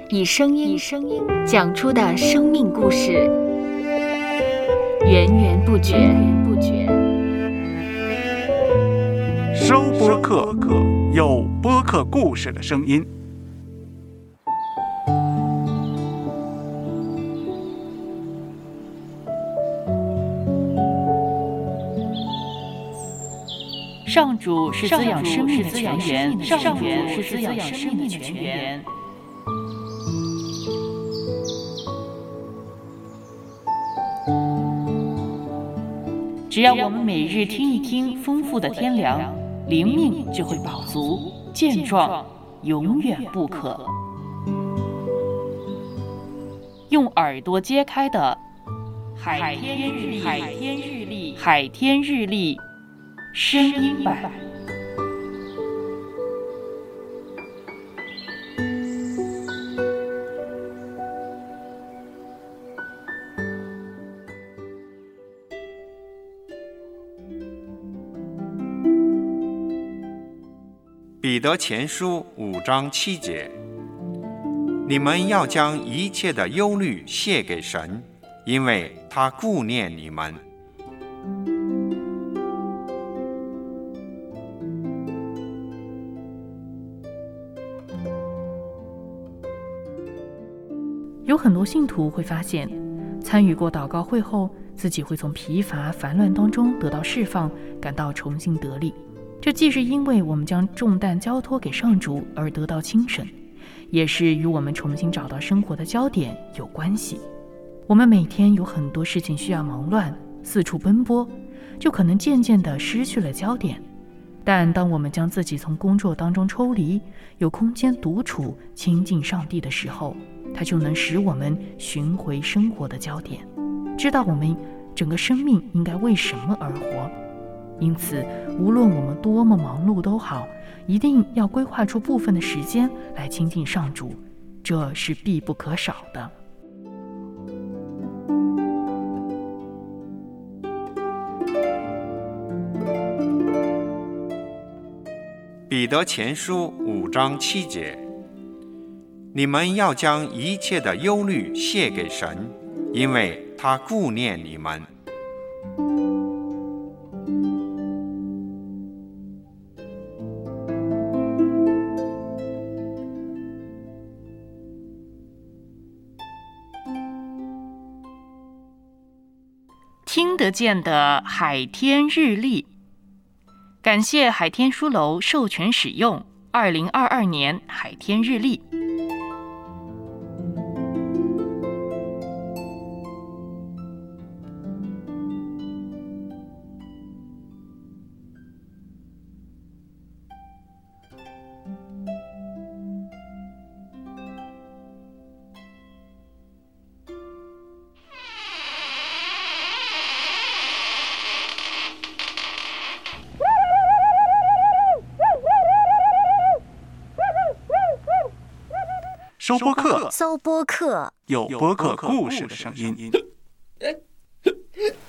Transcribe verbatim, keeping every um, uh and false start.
以声音讲出的生命故事，源源不绝。 收播客，有播客故事的声音。 上主是滋养生命的泉源，上主是滋养生命的泉源。只要我们每日听一听丰富的天粮，灵命就会饱足健壮，永远不渴。用耳朵揭开的海天日历，海天日历，海天日历声音版。 彼得前书五章七节，你们要将一切的忧虑卸给神，因为他顾念你们。 有很多信徒会发现，参与过祷告会后，自己会从疲乏烦乱当中得到释放，感到重新得力。这既是因为我们将重担交托给上主而得到轻省，也是与我们重新找到生活的焦点有关系。我们每天有很多事情需要忙乱，四处奔波，就可能渐渐地失去了焦点。但当我们将自己从工作当中抽离，有空间独处亲近上帝的时候，它就能使我们寻回生活的焦点，知道我们整个生命应该为什么而活。因此，无论我们多么忙碌都好，一定要规划出部分的时间来亲近上主，这是必不可少的。 彼得前书五章七节，你们要将一切的忧虑卸给神，因为他顾念你们。 听得见的海天日历，感谢海天书楼授权使用二零二二年海天日历。 收播客， 搜播客， 有播客故事的声音。